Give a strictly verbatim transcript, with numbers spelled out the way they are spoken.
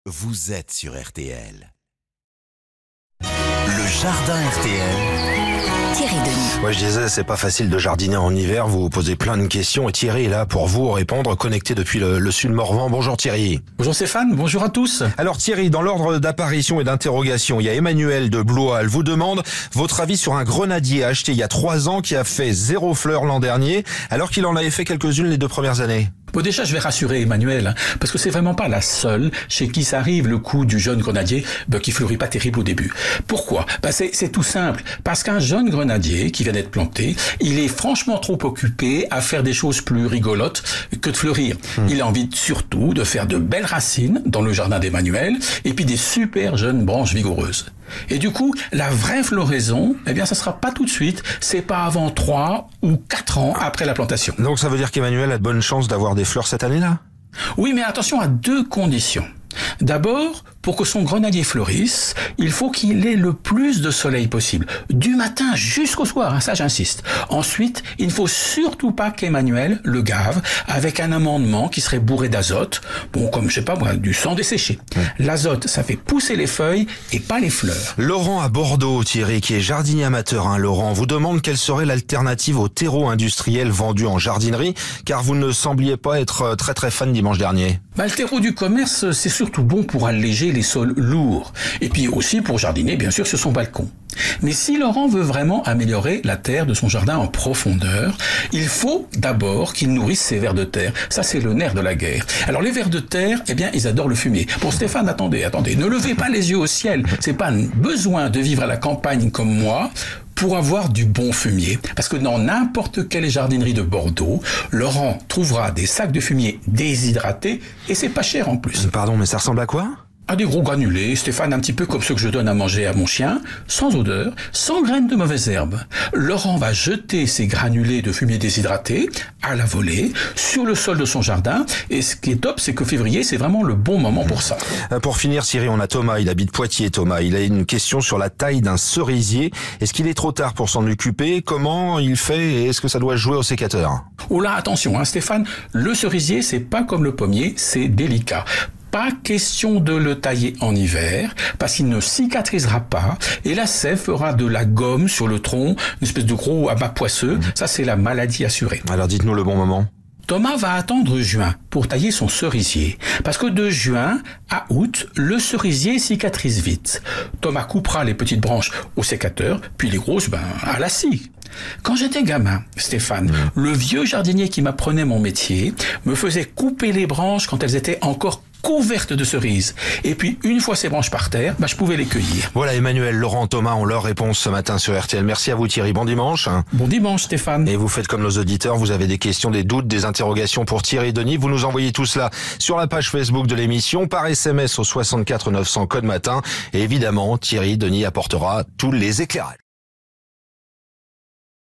Vous êtes sur R T L. Le jardin R T L. Thierry Denis. Moi je disais, c'est pas facile de jardiner en hiver, vous vous posez plein de questions et Thierry est là pour vous répondre, connecté depuis le, le sud Morvan. Bonjour Thierry. Bonjour Stéphane, bonjour à tous. Alors Thierry, dans l'ordre d'apparition et d'interrogation, il y a Emmanuel de Blois. Elle vous demande votre avis sur un grenadier acheté il y a trois ans qui a fait zéro fleur l'an dernier, alors qu'il en avait fait quelques-unes les deux premières années. Bon, déjà, je vais rassurer Emmanuel, hein, parce que c'est vraiment pas la seule chez qui ça arrive le coup du jeune grenadier bah, qui fleurit pas terrible au début. Pourquoi ? Bah, c'est, c'est tout simple. Parce qu'un jeune grenadier qui vient d'être planté, il est franchement trop occupé à faire des choses plus rigolotes que de fleurir. Mmh. Il a envie surtout de faire de belles racines dans le jardin d'Emmanuel et puis des super jeunes branches vigoureuses. Et du coup, la vraie floraison, eh bien, ça sera pas tout de suite, c'est pas avant trois ou quatre ans après la plantation. Donc ça veut dire qu'Emmanuel a de bonnes chances d'avoir des fleurs cette année-là ? Oui, mais attention à deux conditions. D'abord, pour que son grenadier fleurisse, il faut qu'il ait le plus de soleil possible, du matin jusqu'au soir, hein, ça j'insiste. Ensuite, il ne faut surtout pas qu'Emmanuel le gave avec un amendement qui serait bourré d'azote, bon comme je sais pas moi, du sang desséché. Mmh. L'azote, ça fait pousser les feuilles et pas les fleurs. Laurent à Bordeaux, Thierry, qui est jardinier amateur, hein, Laurent, vous demande quelle serait l'alternative au terreau industriel vendu en jardinerie, car vous ne sembliez pas être très très fan dimanche dernier. Bah, le terreau du commerce, c'est surtout bon pour alléger les sols lourds. Et puis aussi pour jardiner, bien sûr, sur son balcon. Mais si Laurent veut vraiment améliorer la terre de son jardin en profondeur, il faut d'abord qu'il nourrisse ses vers de terre. Ça, c'est le nerf de la guerre. Alors, les vers de terre, eh bien, ils adorent le fumier. Bon, Stéphane, attendez, attendez. Ne levez pas les yeux au ciel. C'est pas besoin de vivre à la campagne comme moi pour avoir du bon fumier. Parce que dans n'importe quelle jardinerie de Bordeaux, Laurent trouvera des sacs de fumier déshydratés et c'est pas cher en plus. Pardon, mais ça ressemble à quoi ? À des gros granulés, Stéphane, un petit peu comme ceux que je donne à manger à mon chien, sans odeur, sans graines de mauvaises herbes. Laurent va jeter ces granulés de fumier déshydraté à la volée sur le sol de son jardin. Et ce qui est top, c'est que février, c'est vraiment le bon moment pour ça. Pour finir, Thierry, on a Thomas. Il habite Poitiers, Thomas. Il a une question sur la taille d'un cerisier. Est-ce qu'il est trop tard pour s'en occuper ? Comment il fait et est-ce que ça doit jouer au sécateur ? Oh là, attention, hein, Stéphane, le cerisier, c'est pas comme le pommier, c'est délicat. Pas question de le tailler en hiver, parce qu'il ne cicatrisera pas, et la sève fera de la gomme sur le tronc, une espèce de gros amas poisseux. Mmh. Ça, c'est la maladie assurée. Alors dites-nous le bon moment. Thomas va attendre juin pour tailler son cerisier, parce que de juin à août, le cerisier cicatrise vite. Thomas coupera les petites branches au sécateur, puis les grosses, ben, à la scie. Quand j'étais gamin, Stéphane, mmh. le vieux jardinier qui m'apprenait mon métier me faisait couper les branches quand elles étaient encore couvertes de cerises. Et puis, une fois ces branches par terre, bah, je pouvais les cueillir. Voilà, Emmanuel, Laurent, Thomas ont leur réponse ce matin sur R T L. Merci à vous Thierry, bon dimanche. Bon dimanche Stéphane. Et vous faites comme nos auditeurs, vous avez des questions, des doutes, des interrogations pour Thierry Denis, vous nous envoyez tout cela sur la page Facebook de l'émission, par S M S au soixante-quatre neuf cents code matin. Et évidemment, Thierry Denis apportera tous les éclairages.